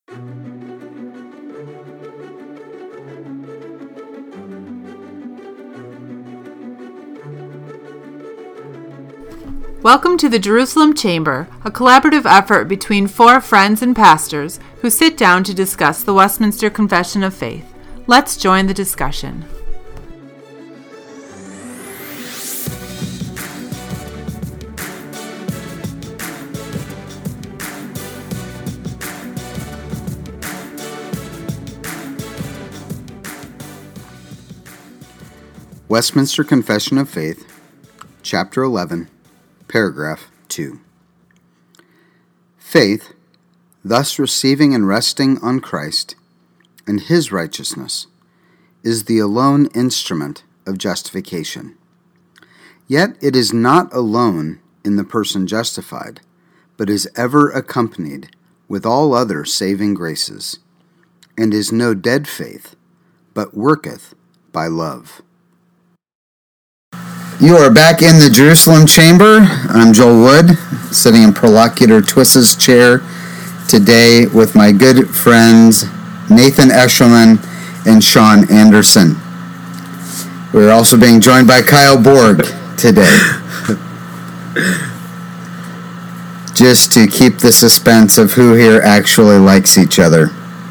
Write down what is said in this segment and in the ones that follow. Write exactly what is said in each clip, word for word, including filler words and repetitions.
Welcome to the Jerusalem Chamber, a collaborative effort between four friends and pastors who sit down to discuss the Westminster Confession of Faith. Let's join the discussion. Westminster Confession of Faith, Chapter eleven, Paragraph two. Faith, thus receiving and resting on Christ and His righteousness, is the alone instrument of justification. Yet it is not alone in the person justified, but is ever accompanied with all other saving graces, and is no dead faith, but worketh by love. You are back in the Jerusalem Chamber. I'm Joel Wood, sitting in Prolocutor Twiss's chair today with my good friends Nathan Eshelman and Sean Anderson. We're also being joined by Kyle Borg today. Just to keep the suspense of who here actually likes each other.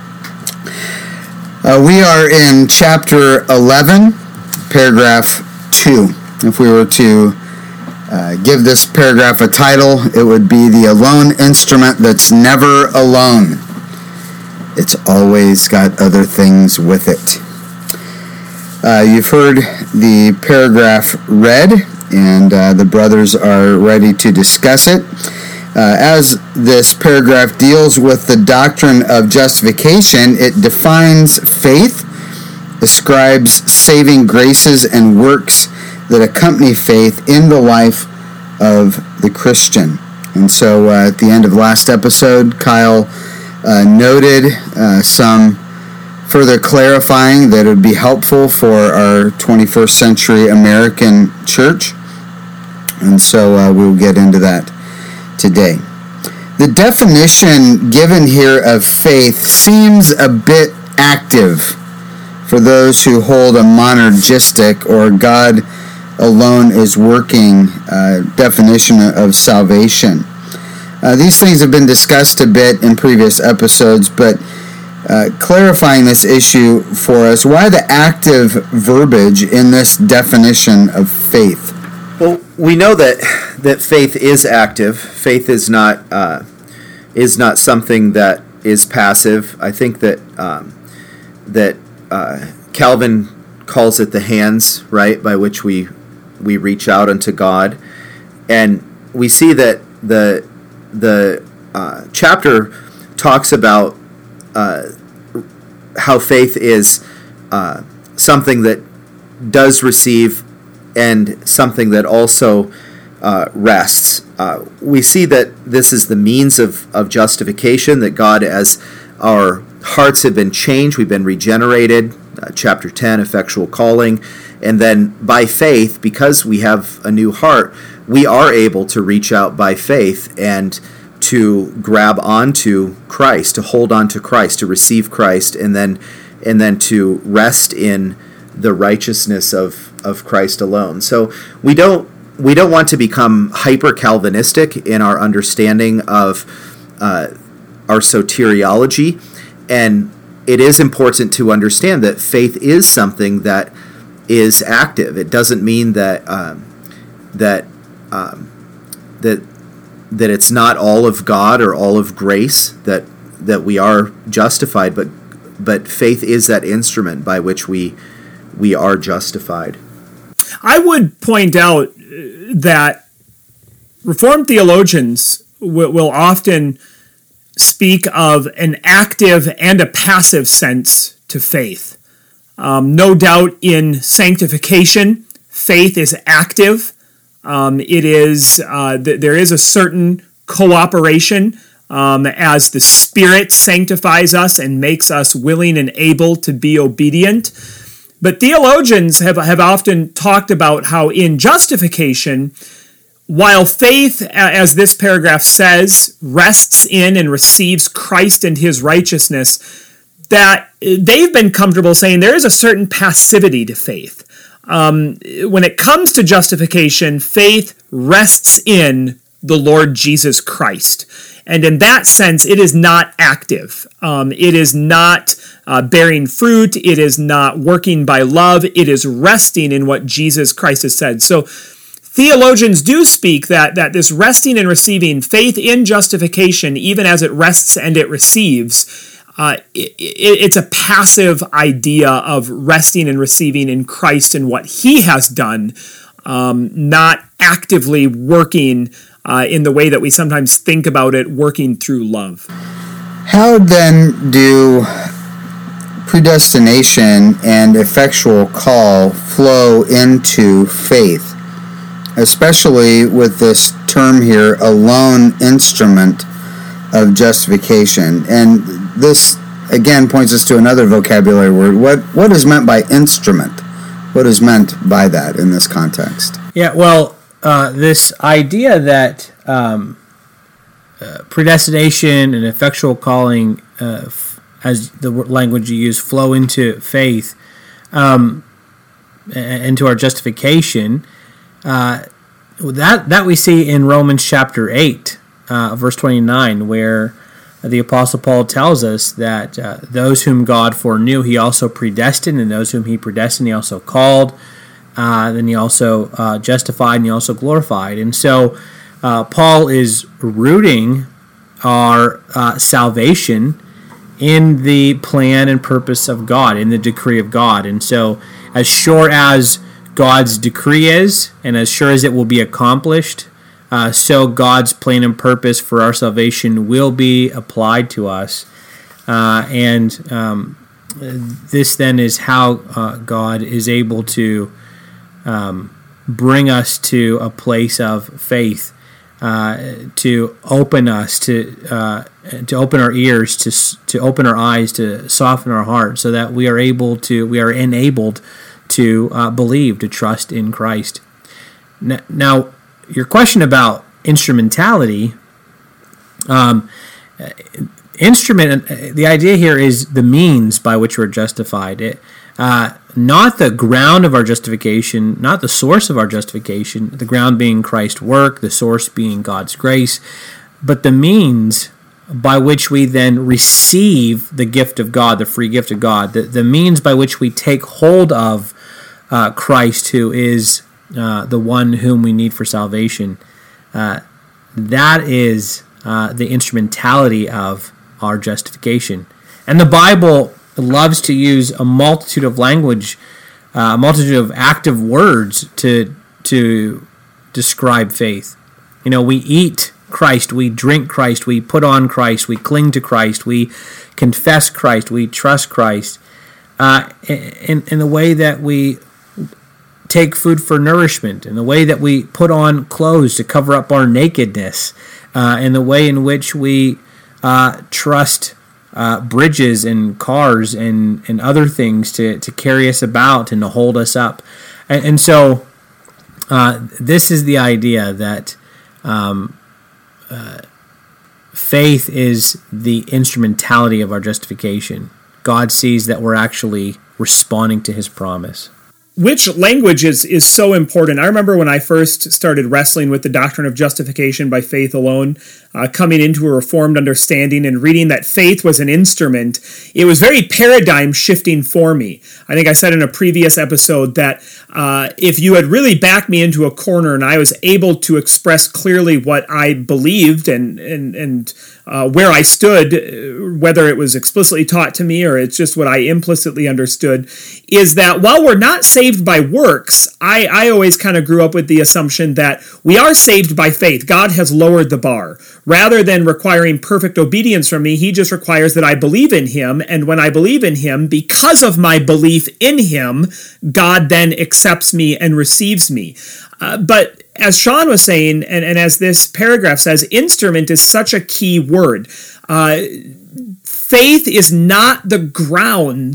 Uh, we are in Chapter eleven, Paragraph two. If we were to uh, give this paragraph a title, it would be The Alone Instrument That's Never Alone. It's always got other things with it. Uh, you've heard the paragraph read, and uh, the brothers are ready to discuss it. Uh, as this paragraph deals with the doctrine of justification, it defines faith, ascribes saving graces and works that accompany faith in the life of the Christian. And so uh, at the end of last episode, Kyle uh, noted uh, some further clarifying that would be helpful for our twenty-first century American church. And so uh, we'll get into that today. The definition given here of faith seems a bit active for those who hold a monergistic or God alone is working uh, definition of salvation. Uh, these things have been discussed a bit in previous episodes, but uh, clarifying this issue for us, why the active verbiage in this definition of faith? Well, we know that that faith is active. Faith is not uh, is not something that is passive. I think that um, that uh, Calvin calls it the hands, right, by which we we reach out unto God, and we see that the the uh, chapter talks about uh, how faith is uh, something that does receive and something that also uh, rests. Uh, we see that this is the means of, of justification, that God, as our hearts have been changed, we've been regenerated, uh, chapter ten, effectual calling, and then by faith, because we have a new heart, we are able to reach out by faith and to grab onto Christ, to hold on to Christ, to receive Christ, and then and then to rest in the righteousness of, of Christ alone. So we don't we don't want to become hyper Calvinistic in our understanding of uh, our soteriology, and it is important to understand that faith is something that is active. It doesn't mean that um, that um, that that it's not all of God or all of grace, that that we are justified, but but faith is that instrument by which we we are justified. I would point out that Reformed theologians will, will often speak of an active and a passive sense to faith. Um, no doubt in sanctification, faith is active. Um, it is uh, th- there is a certain cooperation um, as the Spirit sanctifies us and makes us willing and able to be obedient. But theologians have, have often talked about how in justification, while faith, as this paragraph says, rests in and receives Christ and his righteousness, that they've been comfortable saying there is a certain passivity to faith. Um, when it comes to justification, faith rests in the Lord Jesus Christ. And in that sense, it is not active. Um, it is not uh, bearing fruit. It is not working by love. It is resting in what Jesus Christ has said. So theologians do speak that, that this resting and receiving, faith in justification, even as it rests and it receives, Uh, it, it, it's a passive idea of resting and receiving in Christ and what he has done, um, not actively working uh, in the way that we sometimes think about it, working through love. How then do predestination and effectual call flow into faith, especially with this term here, alone instrument of justification? And this, again, points us to another vocabulary word. What what is meant by instrument? What is meant by that in this context? Yeah, well, uh, this idea that um, uh, predestination and effectual calling, uh, f- as the language you use, flow into faith, um, into our justification, uh, that, that we see in Romans chapter eight, uh, verse twenty-nine, where the Apostle Paul tells us that uh, those whom God foreknew, he also predestined, and those whom he predestined, he also called, uh, then he also uh, justified, and he also glorified. And so uh, Paul is rooting our uh, salvation in the plan and purpose of God, in the decree of God. And so as sure as God's decree is, and as sure as it will be accomplished, Uh, so God's plan and purpose for our salvation will be applied to us. Uh, and um, this then is how uh, God is able to um, bring us to a place of faith, uh, to open us, to uh, to open our ears, to to open our eyes, to soften our hearts, so that we are able to, we are enabled to uh, believe, to trust in Christ. Now, your question about instrumentality, um, instrument, the idea here is the means by which we're justified. It, uh, not the ground of our justification, not the source of our justification, the ground being Christ's work, the source being God's grace, but the means by which we then receive the gift of God, the free gift of God, the, the means by which we take hold of uh, Christ, who is Uh, the one whom we need for salvation. Uh, that is uh, the instrumentality of our justification. And the Bible loves to use a multitude of language, uh, a multitude of active words to to describe faith. You know, we eat Christ, we drink Christ, we put on Christ, we cling to Christ, we confess Christ, we trust Christ. Uh, in, in the way that we take food for nourishment, in the way that we put on clothes to cover up our nakedness, uh, in the way in which we uh, trust uh, bridges and cars and, and other things to, to carry us about and to hold us up. And, and so uh, this is the idea that um, uh, faith is the instrumentality of our justification. God sees that we're actually responding to his promise. Which language is, is so important. I remember when I first started wrestling with the doctrine of justification by faith alone, uh, coming into a reformed understanding and reading that faith was an instrument, it was very paradigm shifting for me. I think I said in a previous episode that uh, if you had really backed me into a corner and I was able to express clearly what I believed and and, and uh, where I stood, whether it was explicitly taught to me or it's just what I implicitly understood, is that while we're not saved by works, I, I always kind of grew up with the assumption that we are saved by faith. God has lowered the bar. Rather than requiring perfect obedience from me, he just requires that I believe in him, and when I believe in him, because of my belief in him, God then accepts me and receives me. Uh, but as Sean was saying, and, and as this paragraph says, instrument is such a key word. Uh, faith is not the grounds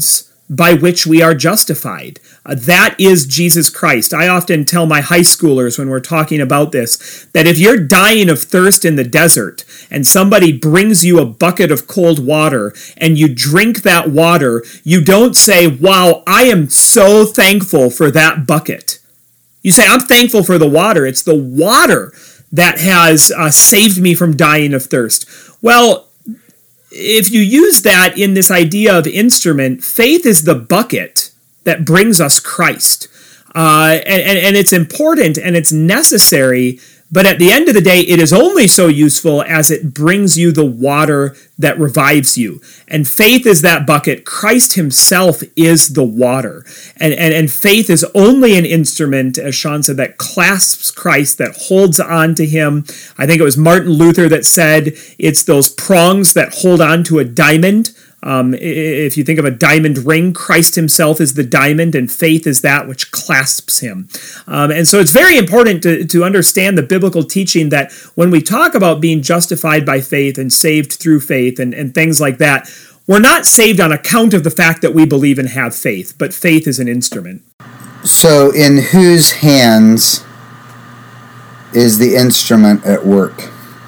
by which we are justified. Uh, that is Jesus Christ. I often tell my high schoolers when we're talking about this, that if you're dying of thirst in the desert and somebody brings you a bucket of cold water and you drink that water, you don't say, wow, I am so thankful for that bucket. You say, I'm thankful for the water. It's the water that has uh, saved me from dying of thirst. Well, if you use that in this idea of instrument, faith is the bucket that brings us Christ. Uh, and, and, and it's important and it's necessary, but at the end of the day, it is only so useful as it brings you the water that revives you. And faith is that bucket. Christ himself is the water. And, and, and faith is only an instrument, as Sean said, that clasps Christ, that holds on to him. I think it was Martin Luther that said it's those prongs that hold on to a diamond. Um, if you think of a diamond ring, Christ himself is the diamond, and faith is that which clasps him. Um, and so it's very important to, to understand the biblical teaching that when we talk about being justified by faith and saved through faith and, and things like that, we're not saved on account of the fact that we believe and have faith, but faith is an instrument. So in whose hands is the instrument at work?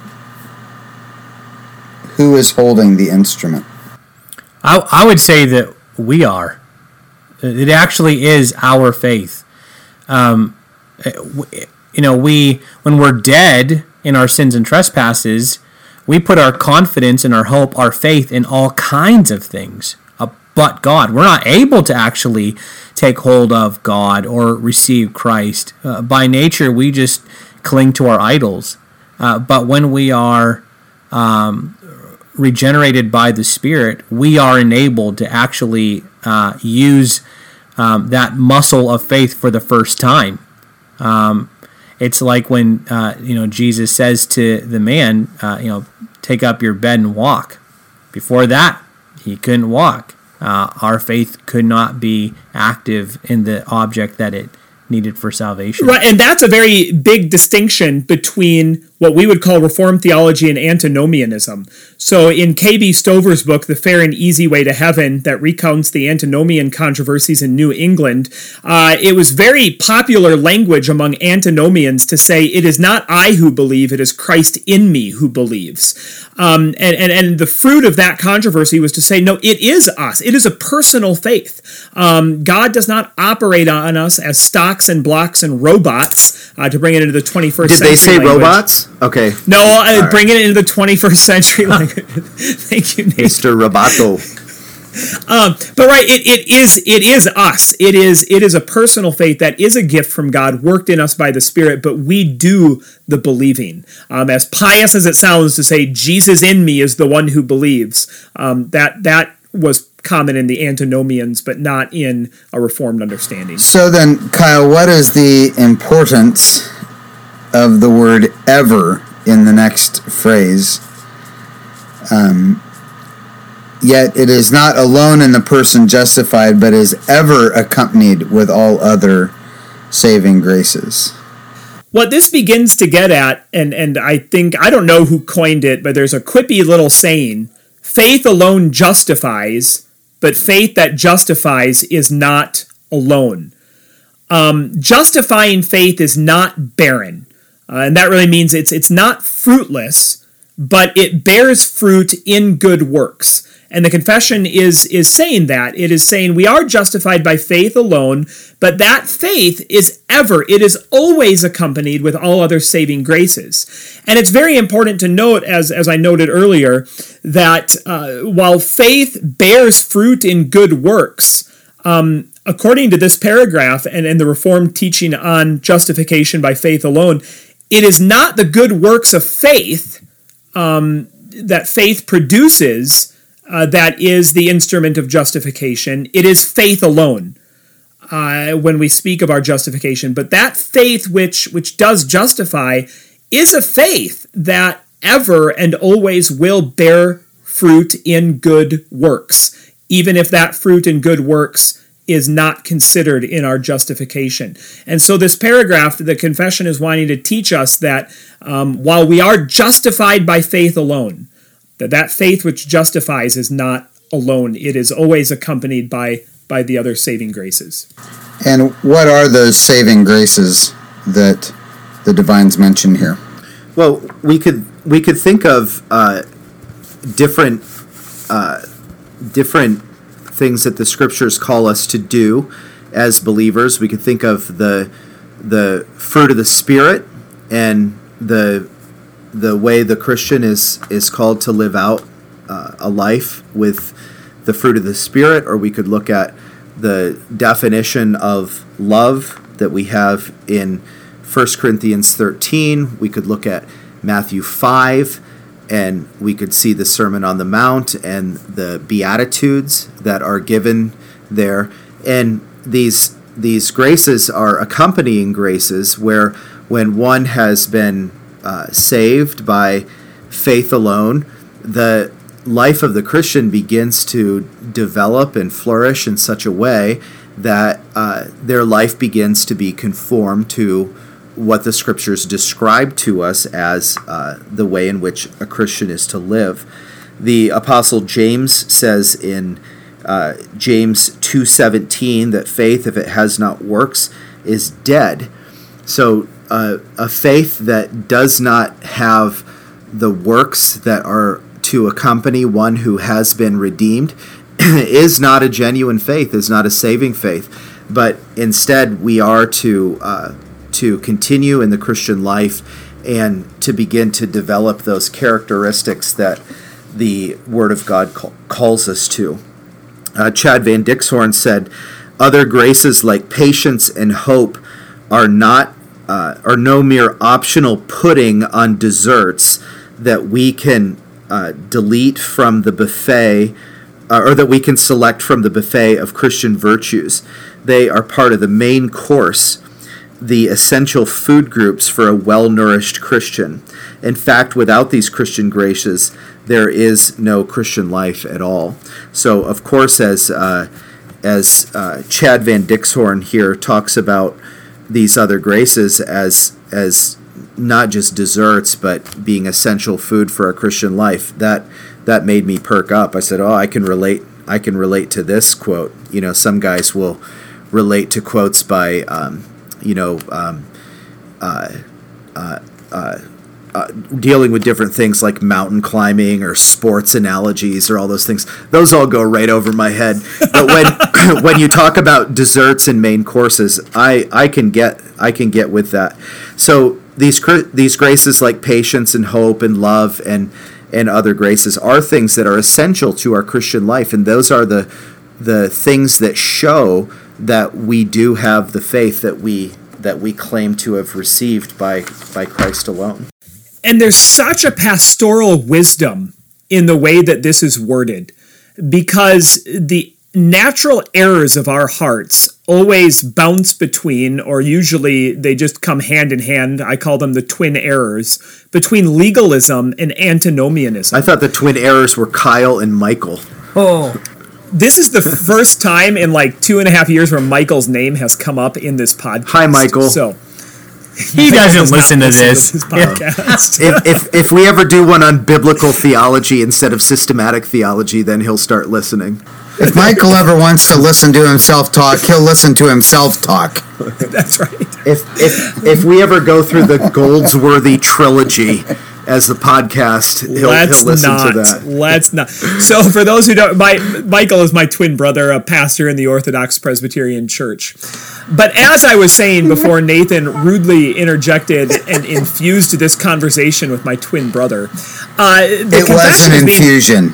Who is holding the instrument? I, I would say that we are. It actually is our faith. Um, you know, we when we're dead in our sins and trespasses, we put our confidence and our hope, our faith in all kinds of things uh, but God. We're not able to actually take hold of God or receive Christ. Uh, by nature, we just cling to our idols. Uh, but when we are um, regenerated by the Spirit, we are enabled to actually uh, use um, that muscle of faith for the first time. Um, it's like when uh, you know Jesus says to the man, uh, you know, take up your bed and walk. Before that, he couldn't walk. Uh, our faith could not be active in the object that it needed for salvation. Right, and that's a very big distinction between what we would call Reformed theology and antinomianism. So in K B Stover's book, The Fair and Easy Way to Heaven, that recounts the antinomian controversies in New England, uh, it was very popular language among antinomians to say, it is not I who believe, it is Christ in me who believes. Um, and, and, and the fruit of that controversy was to say, no, it is us. It is a personal faith. Um, God does not operate on us as stocks and blocks and robots, uh, to bring it into the twenty-first Did century they say language. robots? Okay. No, uh, right. bringing it into the twenty-first century language. Thank you, Nate. Mister Roboto. Um, but right, it, it is it is us. It is it is a personal faith that is a gift from God, worked in us by the Spirit, but we do the believing. Um, as pious as it sounds to say, Jesus in me is the one who believes, um, that that was common in the antinomians, but not in a Reformed understanding. So then, Kyle, what is the importance of the word ever in the next phrase? Um, yet it is not alone in the person justified, but is ever accompanied with all other saving graces. What this begins to get at, and, and I think, I don't know who coined it, but there's a quippy little saying, faith alone justifies, but faith that justifies is not alone. Um, justifying faith is not barren. Uh, and that really means it's it's not fruitless, but it bears fruit in good works. And the confession is is saying that. It is saying we are justified by faith alone, but that faith is ever, it is always accompanied with all other saving graces. And it's very important to note, as, as I noted earlier, that uh, while faith bears fruit in good works, um, according to this paragraph and, and the Reformed teaching on justification by faith alone, it is not the good works of faith um, that faith produces uh, that is the instrument of justification. It is faith alone uh, when we speak of our justification. But that faith which, which does justify is a faith that ever and always will bear fruit in good works, even if that fruit in good works is not considered in our justification. And so this paragraph, the confession is wanting to teach us that um, while we are justified by faith alone, that that faith which justifies is not alone. It is always accompanied by, by the other saving graces. And what are those saving graces that the divines mention here? Well, we could we could think of uh, different uh, different things that the scriptures call us to do as believers. We could think of the the fruit of the Spirit and the the way the Christian is is called to live out uh, a life with the fruit of the Spirit, or we could look at the definition of love that we have in First Corinthians thirteen. We could look at Matthew five, and we could see the Sermon on the Mount and the Beatitudes that are given there. And these these graces are accompanying graces where when one has been uh, saved by faith alone, the life of the Christian begins to develop and flourish in such a way that uh, their life begins to be conformed to what the scriptures describe to us as uh, the way in which a Christian is to live. The Apostle James says in uh, James two seventeen that faith, if it has not works, is dead. So uh, a faith that does not have the works that are to accompany one who has been redeemed is not a genuine faith, is not a saving faith. But instead, we are to uh, to continue in the Christian life and to begin to develop those characteristics that the Word of God call, calls us to. Uh, Chad Van Dixhorn said, "Other graces like patience and hope are not uh, are no mere optional pudding on desserts that we can uh, delete from the buffet, uh, or that we can select from the buffet of Christian virtues. They are part of the main course, the essential food groups for a well-nourished Christian. In fact, without these Christian graces, there is no Christian life at all." So, of course, as uh, as uh, Chad Van Dixhorn here talks about these other graces as as not just desserts, but being essential food for a Christian life, that that made me perk up. I said, "Oh, I can relate. I can relate to this quote." You know, some guys will relate to quotes by, um, you know, um, uh, uh, uh, uh, dealing with different things like mountain climbing or sports analogies or all those things. Those all go right over my head. But when when you talk about desserts and main courses, I, I can get I can get with that. So these these graces like patience and hope and love and and other graces are things that are essential to our Christian life, and those are the the things that show that we do have the faith that we that we claim to have received by by Christ alone. And there's such a pastoral wisdom in the way that this is worded, because the natural errors of our hearts always bounce between, or usually they just come hand in hand, I call them the twin errors, between legalism and antinomianism. I thought the twin errors were Kyle and Michael. Oh, This is the first time in like two and a half years where Michael's name has come up in this podcast. Hi, Michael. So he doesn't does listen to listen this. to this podcast. if, if if we ever do one on biblical theology instead of systematic theology, then he'll start listening. If Michael ever wants to listen to himself talk, he'll listen to himself talk. That's right. If if if we ever go through the Goldsworthy trilogy as the podcast, he'll, Let's he'll listen not. to that. Let's not. So, for those who don't, my Michael is my twin brother, a pastor in the Orthodox Presbyterian Church. But as I was saying before, Nathan rudely interjected and infused this conversation with my twin brother. Uh, the It was an confession is being- infusion.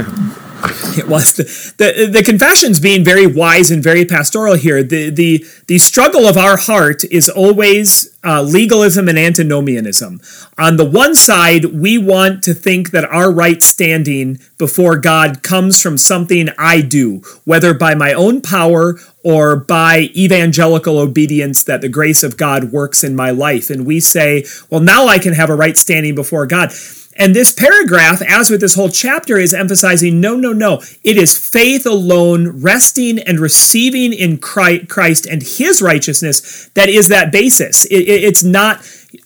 It was the, the the confession's being very wise and very pastoral here. The the the struggle of our heart is always uh, legalism and antinomianism. On the one side, we want to think that our right standing before God comes from something I do, whether by my own power or by evangelical obedience that the grace of God works in my life. And we say, well, now I can have a right standing before God. And this paragraph, as with this whole chapter, is emphasizing, no, no, no. It is faith alone, resting and receiving in Christ and his righteousness that is that basis. It, it, it's not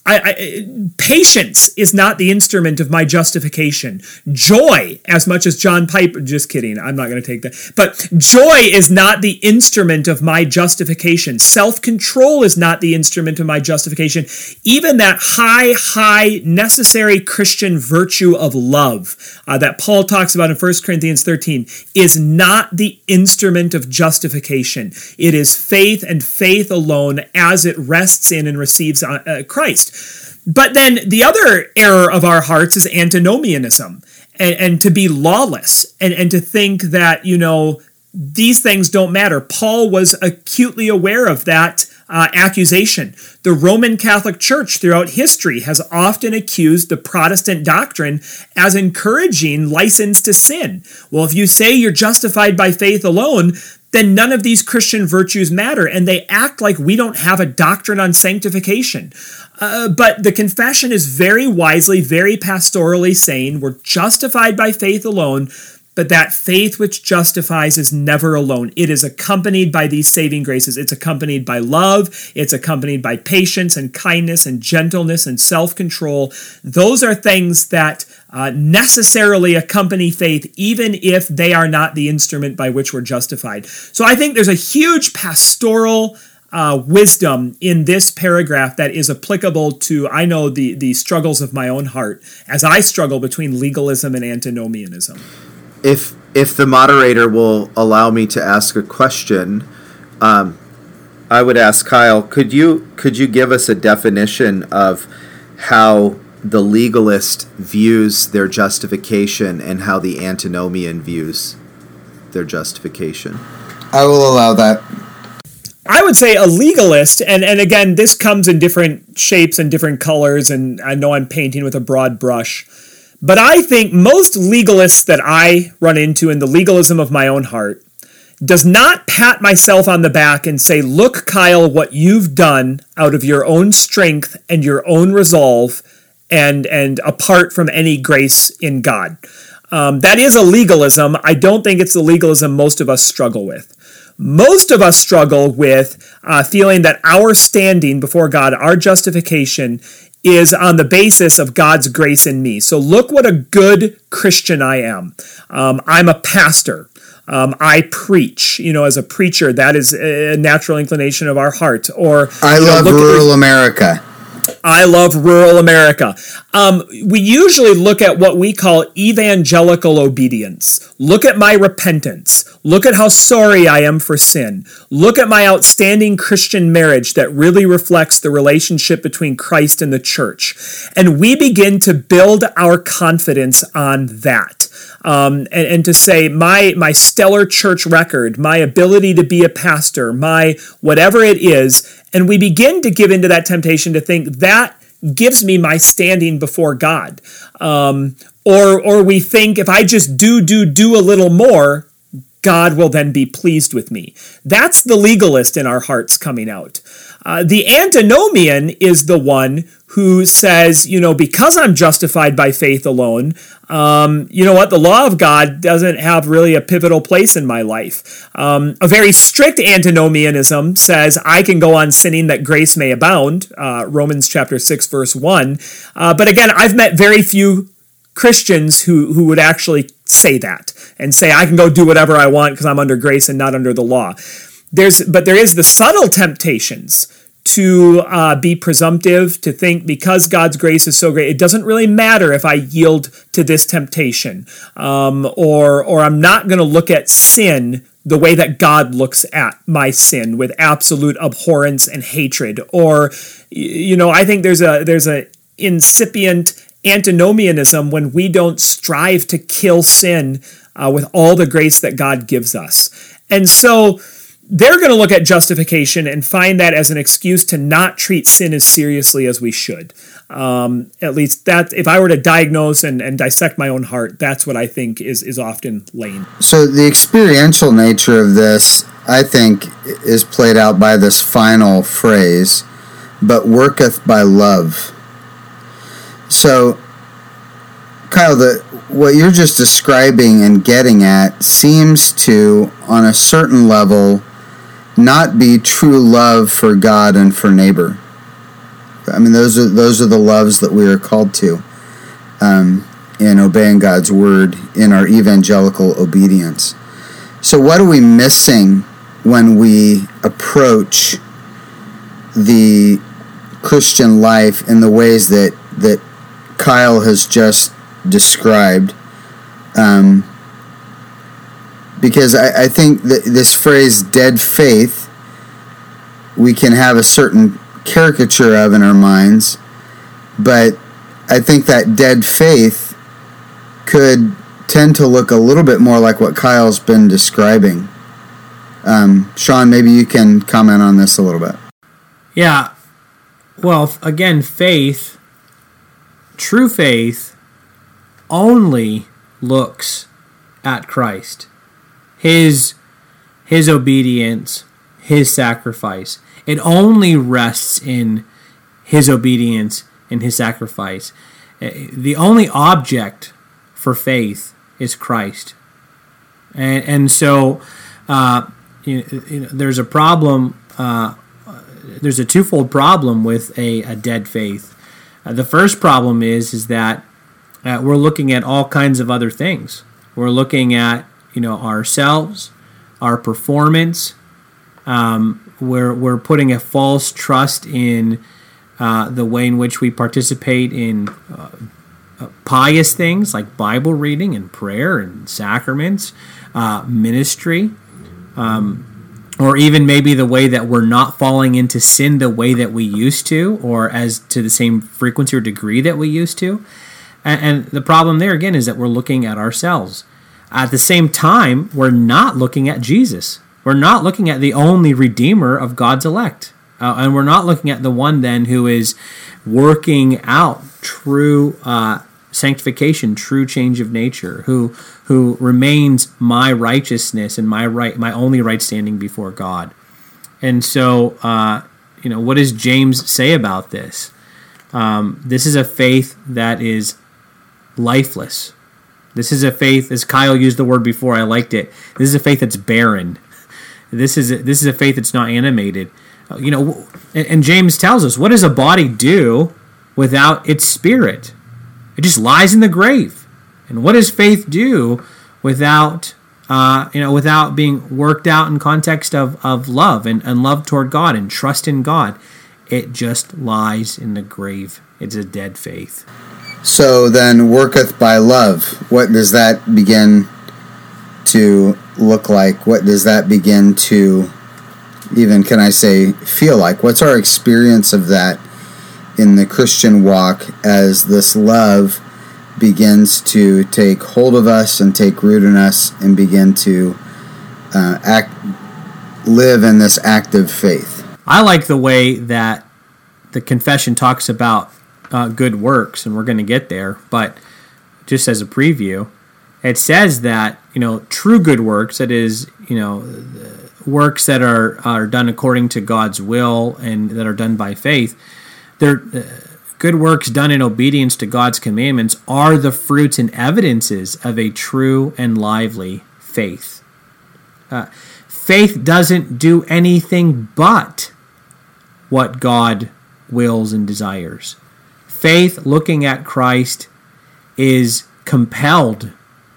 I, I, patience is not the instrument of my justification. Joy, as much as John Piper, just kidding, I'm not going to take that. But joy is not the instrument of my justification. Self-control is not the instrument of my justification. Even that high, high, necessary Christian virtue of love uh, that Paul talks about in First Corinthians thirteen is not the instrument of justification. It is faith and faith alone as it rests in and receives uh, Christ. But then the other error of our hearts is antinomianism, and, and to be lawless, and, and to think that, you know, these things don't matter. Paul was acutely aware of that uh, accusation. The Roman Catholic Church throughout history has often accused the Protestant doctrine as encouraging license to sin. Well, if you say you're justified by faith alone, then none of these Christian virtues matter, and they act like we don't have a doctrine on sanctification. Uh, but the confession is very wisely, very pastorally saying we're justified by faith alone, but that faith which justifies is never alone. It is accompanied by these saving graces. It's accompanied by love. It's accompanied by patience and kindness and gentleness and self-control. Those are things that uh, necessarily accompany faith, even if they are not the instrument by which we're justified. So I think there's a huge pastoral Uh, wisdom in this paragraph that is applicable to, I know, the, the struggles of my own heart as I struggle between legalism and antinomianism. If if the moderator will allow me to ask a question, um, I would ask Kyle, could you could you give us a definition of how the legalist views their justification and how the antinomian views their justification? I will allow that. I would say a legalist, and, and again, this comes in different shapes and different colors, and I know I'm painting with a broad brush, but I think most legalists that I run into in the legalism of my own heart does not pat myself on the back and say, look, Kyle, what you've done out of your own strength and your own resolve and, and apart from any grace in God. Um, that is a legalism. I don't think it's the legalism most of us struggle with. Most of us struggle with uh, feeling that our standing before God, our justification, is on the basis of God's grace in me. So look what a good Christian I am. Um, I'm a pastor. Um, I preach. You know, as a preacher, that is a natural inclination of our heart. Or I you know, love rural America. I love rural America. Um, we usually look at what we call evangelical obedience. Look at my repentance. Look at how sorry I am for sin. Look at my outstanding Christian marriage that really reflects the relationship between Christ and the church. And we begin to build our confidence on that. Um, and, and to say my my stellar church record, my ability to be a pastor, my whatever it is, and we begin to give into that temptation to think that gives me my standing before God. Um, or or we think if I just do, do, do a little more, God will then be pleased with me. That's the legalist in our hearts coming out. Uh, the antinomian is the one who says, you know, because I'm justified by faith alone, um, you know what, the law of God doesn't have really a pivotal place in my life. Um, a very strict antinomianism says I can go on sinning that grace may abound, uh, Romans chapter six, verse one. Uh, but again, I've met very few Christians who, who would actually say that and say I can go do whatever I want because I'm under grace and not under the law. There's, but there is the subtle temptations to uh, be presumptive, to think because God's grace is so great, it doesn't really matter if I yield to this temptation, um, or or I'm not going to look at sin the way that God looks at my sin with absolute abhorrence and hatred. Or, you know, I think there's a there's a incipient antinomianism when we don't strive to kill sin uh, with all the grace that God gives us. And so they're going to look at justification and find that as an excuse to not treat sin as seriously as we should. Um, at least that, if I were to diagnose and, and dissect my own heart, that's what I think is, is often lane. So the experiential nature of this, I think, is played out by this final phrase, but worketh by love. So, Kyle, the, what you're just describing and getting at seems to, on a certain level, not be true love for God and for neighbor. I mean, those are those are the loves that we are called to um, in obeying God's word in our evangelical obedience. So what are we missing when we approach the Christian life in the ways that, that Kyle has just described? Um, because I, I think that this phrase, dead faith, we can have a certain caricature of in our minds, but I think that dead faith could tend to look a little bit more like what Kyle's been describing. Um, Sean, maybe you can comment on this a little bit. Yeah. Well, again, faith, true faith, only looks at Christ, his his obedience, his sacrifice. It only rests in his obedience and his sacrifice. The only object for faith is Christ. And, and so uh, you know, you know, there's a problem, uh, there's a twofold problem with a, a dead faith. Uh, the first problem is, is that uh, we're looking at all kinds of other things. We're looking at, you know, ourselves, our performance. Um, we're, we're putting a false trust in uh, the way in which we participate in uh, uh, pious things like Bible reading and prayer and sacraments, uh, ministry, um, or even maybe the way that we're not falling into sin the way that we used to, or as to the same frequency or degree that we used to. And, and the problem there, again, is that we're looking at ourselves. At the same time, we're not looking at Jesus. We're not looking at the only Redeemer of God's elect. Uh, and we're not looking at the one then who is working out true uh, sanctification, true change of nature, who who remains my righteousness and my right, my only right standing before God. And so, uh, you know, what does James say about this? Um, this is a faith that is lifeless. This is a faith, as Kyle used the word before, I liked it. This is a faith that's barren. This is a, this is a faith that's not animated. Uh, you know, and, and James tells us, what does a body do without its spirit? It just lies in the grave. And what does faith do without, uh, you know, without being worked out in context of, of love and, and love toward God and trust in God? It just lies in the grave. It's a dead faith. So then, worketh by love. What does that begin to look like? What does that begin to, even can I say, feel like? What's our experience of that in the Christian walk as this love begins to take hold of us and take root in us and begin to uh, act, live in this active faith? I like the way that the confession talks about uh, good works, and we're going to get there, but just as a preview, it says that, you know, true good works, that is, you know, works that are, are done according to God's will and that are done by faith, they're uh, good works done in obedience to God's commandments are the fruits and evidences of a true and lively faith. Uh, faith doesn't do anything but what God wills and desires. Faith, looking at Christ, is compelled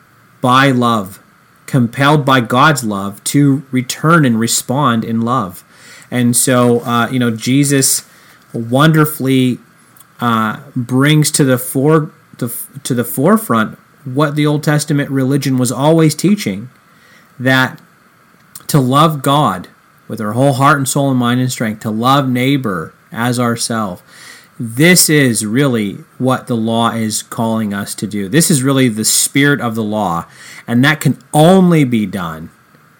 by love, compelled by God's love to return and respond in love. And so, uh, you know, Jesus wonderfully uh, brings to the fore the, to the forefront what the Old Testament religion was always teaching, that to love God with our whole heart and soul and mind and strength, to love neighbor as ourselves. This is really what the law is calling us to do. This is really the spirit of the law, and that can only be done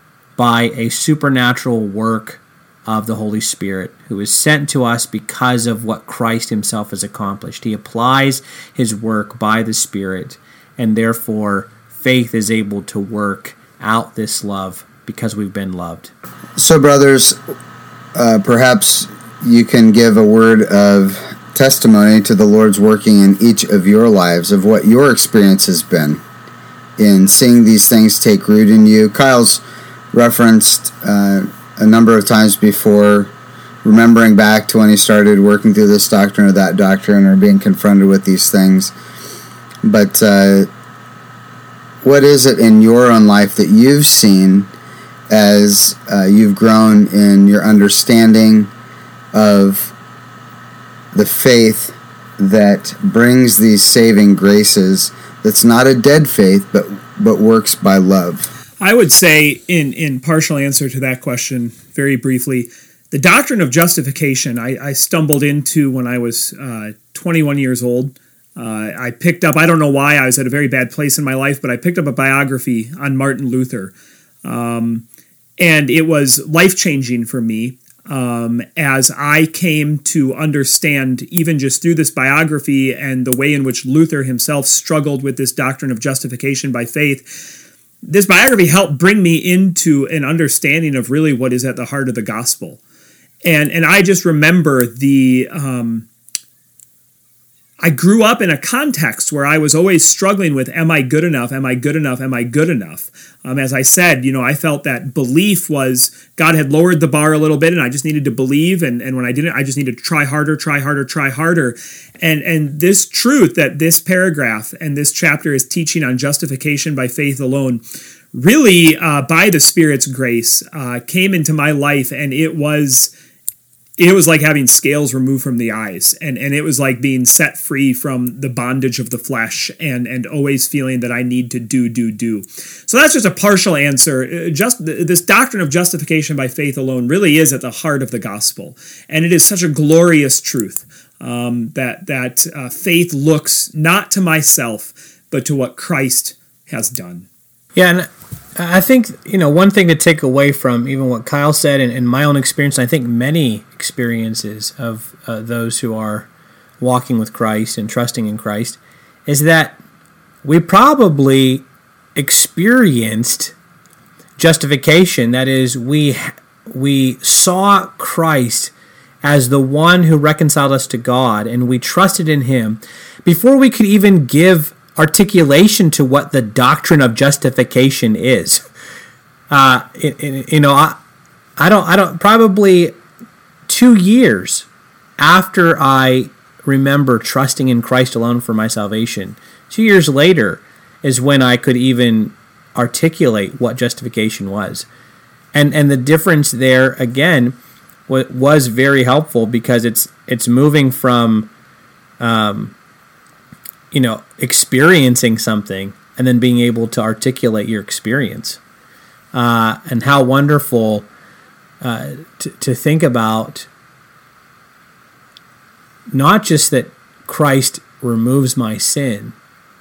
by a supernatural work of the Holy Spirit, who is sent to us because of what Christ himself has accomplished. He applies his work by the Spirit, and therefore faith is able to work out this love because we've been loved. So, brothers, uh, perhaps you can give a word of testimony to the Lord's working in each of your lives, of what your experience has been in seeing these things take root in you. Kyle's referenced uh, a number of times before remembering back to when he started working through this doctrine or that doctrine or being confronted with these things. But uh, what is it in your own life that you've seen as uh, you've grown in your understanding of the faith that brings these saving graces, that's not a dead faith, but but works by love? I would say, in, in partial answer to that question, very briefly, the doctrine of justification I, I stumbled into when I was uh, twenty-one years old. Uh, I picked up, I don't know why, I was at a very bad place in my life, but I picked up a biography on Martin Luther. Um, and it was life-changing for me um, as I came to understand, even just through this biography and the way in which Luther himself struggled with this doctrine of justification by faith. This biography helped bring me into an understanding of really what is at the heart of the gospel. And and I just remember the... Um, I grew up in a context where I was always struggling with, am I good enough? Am I good enough? Am I good enough? Um, as I said, you know, I felt that belief was, God had lowered the bar a little bit and I just needed to believe. And, and when I didn't, I just needed to try harder, try harder, try harder. And, and this truth that this paragraph and this chapter is teaching on justification by faith alone, really uh, by the Spirit's grace, uh, came into my life, and it was... It was like having scales removed from the eyes, and, and it was like being set free from the bondage of the flesh and, and always feeling that I need to do, do, do. So that's just a partial answer. Just this doctrine of justification by faith alone really is at the heart of the gospel, and it is such a glorious truth um, that, that uh, faith looks not to myself, but to what Christ has done. Yeah, and I think, you know, one thing to take away from even what Kyle said and, and my own experience, and I think many experiences of uh, those who are walking with Christ and trusting in Christ, is that we probably experienced justification. That is, we we saw Christ as the one who reconciled us to God, and we trusted in Him before we could even give articulation to what the doctrine of justification is. Uh, it, it, you know, I, I don't, I don't, probably two years after I remember trusting in Christ alone for my salvation, two years later is when I could even articulate what justification was. And, and the difference there, again, was very helpful because it's, it's moving from, um, you know, experiencing something and then being able to articulate your experience. Uh, and how wonderful uh, to, to think about not just that Christ removes my sin.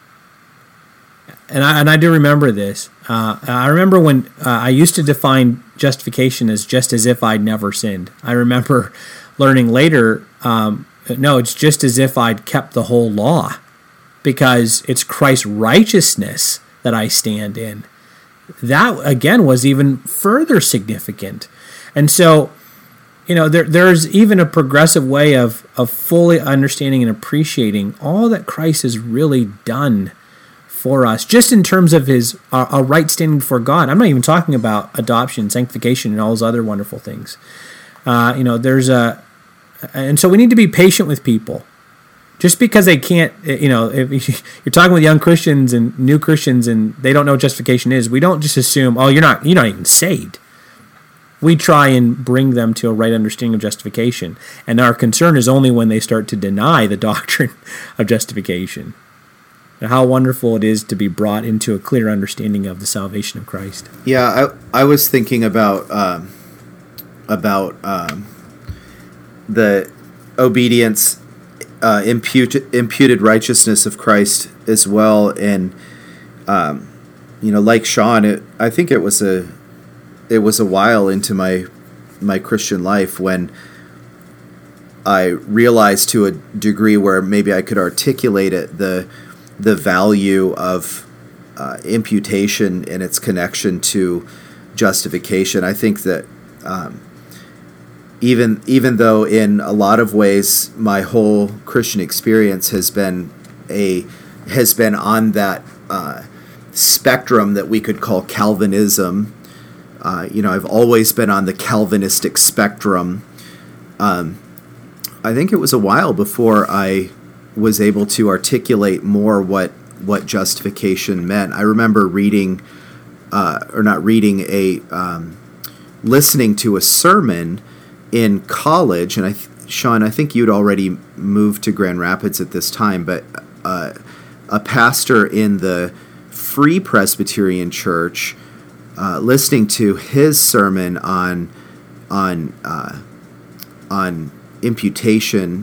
And I, and I do remember this. Uh, I remember when uh, I used to define justification as just as if I'd never sinned. I remember learning later, um, no, it's just as if I'd kept the whole law, because it's Christ's righteousness that I stand in. That, again, was even further significant. And so, you know, there, there's even a progressive way of, of fully understanding and appreciating all that Christ has really done for us, just in terms of his uh, a right standing before God. I'm not even talking about adoption, sanctification, and all those other wonderful things. Uh, you know, there's a... And so we need to be patient with people. Just because they can't, you know, if you're talking with young Christians and new Christians and they don't know what justification is, we don't just assume, oh, you're not, you're not even saved. We try and bring them to a right understanding of justification. And our concern is only when they start to deny the doctrine of justification. And how wonderful it is to be brought into a clear understanding of the salvation of Christ. Yeah, I I was thinking about um, about um, the obedience. Uh, imputed, imputed righteousness of Christ as well, and um, you know, like Sean, it, I think it was a it was a while into my my Christian life when I realized to a degree where maybe I could articulate it, the the value of uh, imputation and its connection to justification. I think that. Um, Even even though in a lot of ways my whole Christian experience has been a has been on that uh, spectrum that we could call Calvinism, uh, you know, I've always been on the Calvinistic spectrum. um, I think it was a while before I was able to articulate more what what justification meant. I remember reading, uh, or not reading, a um, listening to a sermon in college, and I, th- Sean, I think you'd already moved to Grand Rapids at this time, but uh, a pastor in the Free Presbyterian Church, uh, listening to his sermon on on uh, on imputation,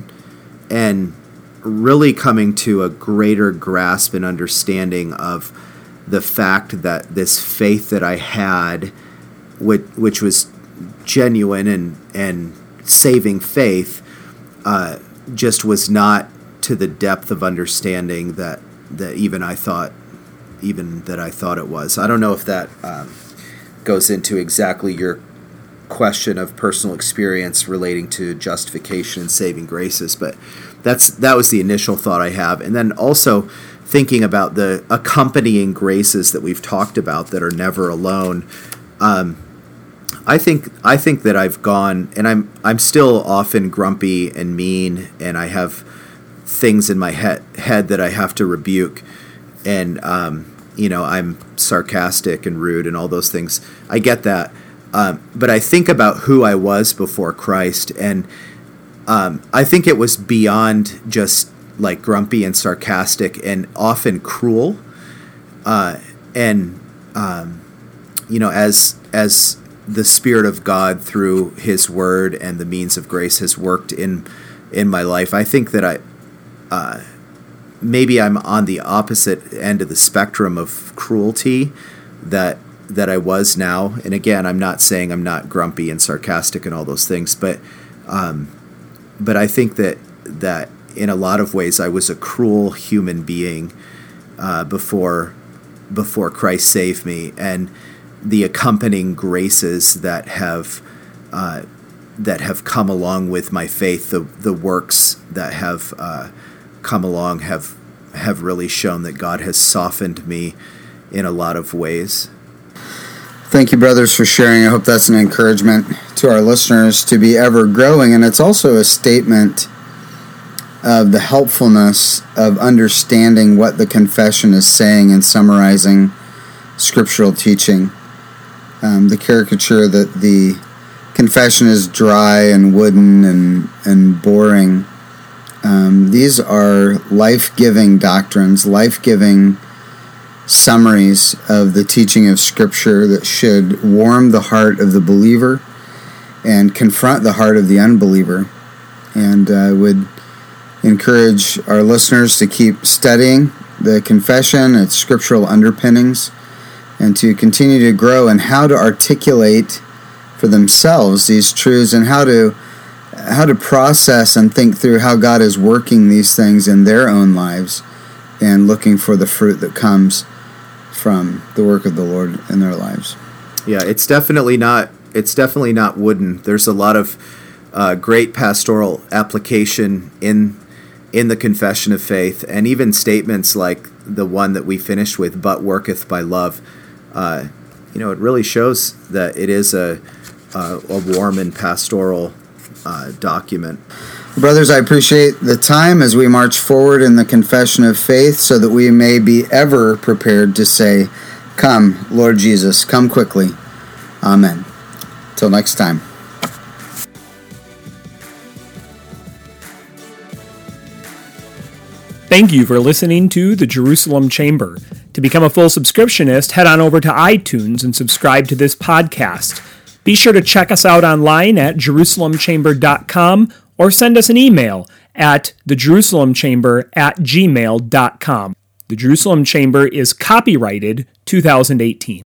and really coming to a greater grasp and understanding of the fact that this faith that I had, which, which was genuine and, and saving faith, uh, just was not to the depth of understanding that, that even I thought, even that I thought it was. I don't know if that um, goes into exactly your question of personal experience relating to justification and saving graces, but that's that was the initial thought I have. And then also thinking about the accompanying graces that we've talked about that are never alone. Um, I think I think that I've gone, and I'm I'm still often grumpy and mean, and I have things in my head head that I have to rebuke, and um, you know, I'm sarcastic and rude and all those things. I get that. Um, but I think about who I was before Christ, and um, I think it was beyond just like grumpy and sarcastic and often cruel. Uh, and um, you know, as as the Spirit of God through His Word and the means of grace has worked in in my life, I think that I uh, maybe I'm on the opposite end of the spectrum of cruelty that. that I was now. And again, I'm not saying I'm not grumpy and sarcastic and all those things, but um, but I think that that in a lot of ways I was a cruel human being uh, before before Christ saved me, and the accompanying graces that have uh, that have come along with my faith, the the works that have uh, come along have have really shown that God has softened me in a lot of ways. Thank you, brothers, for sharing. I hope that's an encouragement to our listeners to be ever growing. And it's also a statement of the helpfulness of understanding what the confession is saying and summarizing scriptural teaching. Um, the caricature that the confession is dry and wooden and, and boring. Um, these are life-giving doctrines, life-giving summaries of the teaching of Scripture that should warm the heart of the believer and confront the heart of the unbeliever. And I would encourage our listeners to keep studying the confession, its scriptural underpinnings, and to continue to grow in how to articulate for themselves these truths and how to how to process and think through how God is working these things in their own lives and looking for the fruit that comes from the work of the Lord in their lives. Yeah, it's definitely not it's definitely not wooden. There's a lot of uh, great pastoral application in in the confession of faith, and even statements like the one that we finished with, "But worketh by love." Uh, you know, it really shows that it is a a, a warm and pastoral uh, document. Brothers, I appreciate the time as we march forward in the confession of faith so that we may be ever prepared to say, "Come, Lord Jesus, come quickly." Amen. Till next time. Thank you for listening to the Jerusalem Chamber. To become a full subscriptionist, head on over to iTunes and subscribe to this podcast. Be sure to check us out online at jerusalem chamber dot com or send us an email at the jerusalem chamber at gmail dot com. The Jerusalem Chamber is copyrighted two thousand eighteen.